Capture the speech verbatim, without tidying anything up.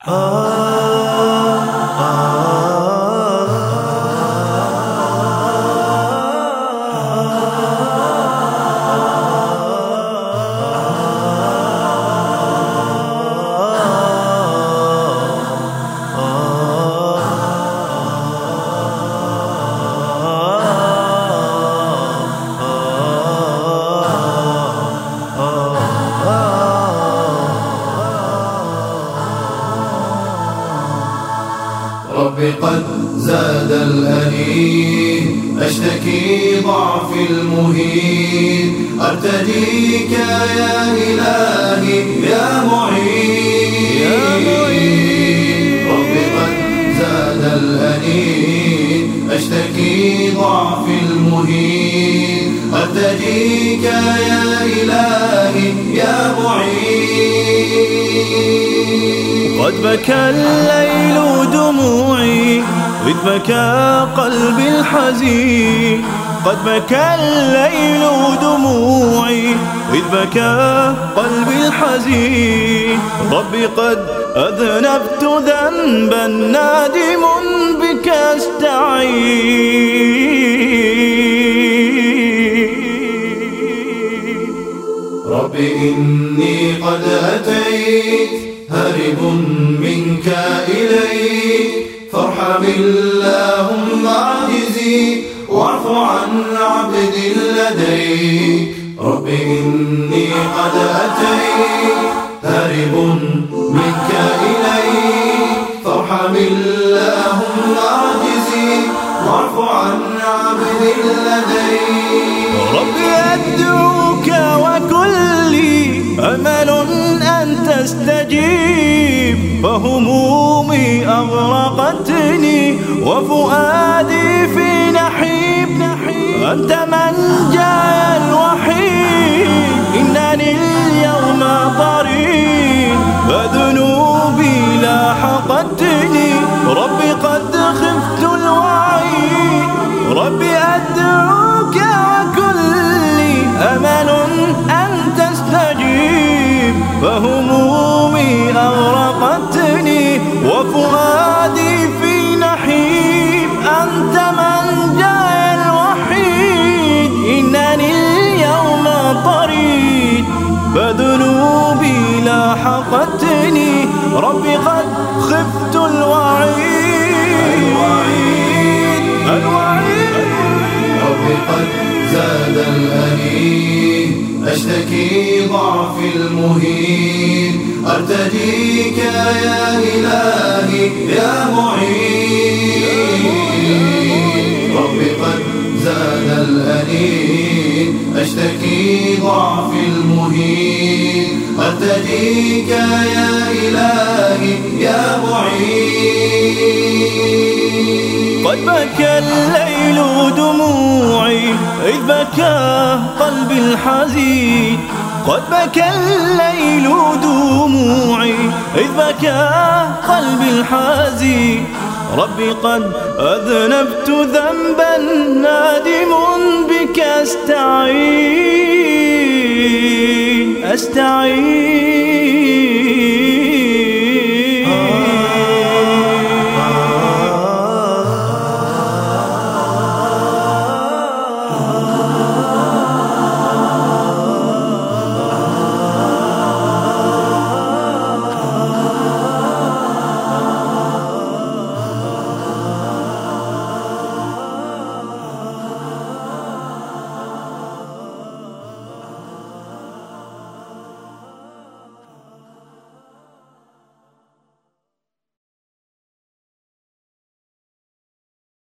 رب قد زاد الأنين، أشتكي ضعف المهين، أرتجيك يا إلهي يا معين. رب قد زاد الأنين، أشتكي ضعف المهين، أرتجيك يا إلهي يا معين. قد بكى الليل دموعي إذ بكى قلبي الحزين، قد بكى الليل دموعي إذ بكى قلبي الحزين. ربي قد أذنبت ذنبا نادم بك أستعين. ربي إني قد أتيت هارب منك إليك، فارحم اللهم عجزي واعف عن عبد لديك. رب إني قد أتيت هارب منك إليك، فارحم اللهم عجزي واعف عن عبد لديك. ربي أدعوك وكلي أمل أن تستجيب، فهمومي أغرقتني وفؤادي في نحيب. أنت من جاء الوحيد، إنني اليوم ضريب فذنوبي لاحقتني. ربي قد خفت الوعيد، ربي أدعوك وكلي أمل أن تستجيب، فهمومي أغرقتني وفؤادي في نحيب. أنت من جاء الوحيد، إنني اليوم طريد فذنوبي لاحقتني. ربي قد خفت الوعيد الوعيد. ربي قد زاد الأنين، أشتكي ضعف المهين، أرتجيك يا إلهي يا معين. ربي قد زاد الأنين، أشتكي ضعف المهين، أرتجيك يا إلهي يا معين. قد بكى الليل دموعي إذ بكى قلبي الحزين، قد بكى الليل دموعي إذ بكى قلبي الحزين. ربي قد أذنبت ذنبا نادم بك أستعين أستعين.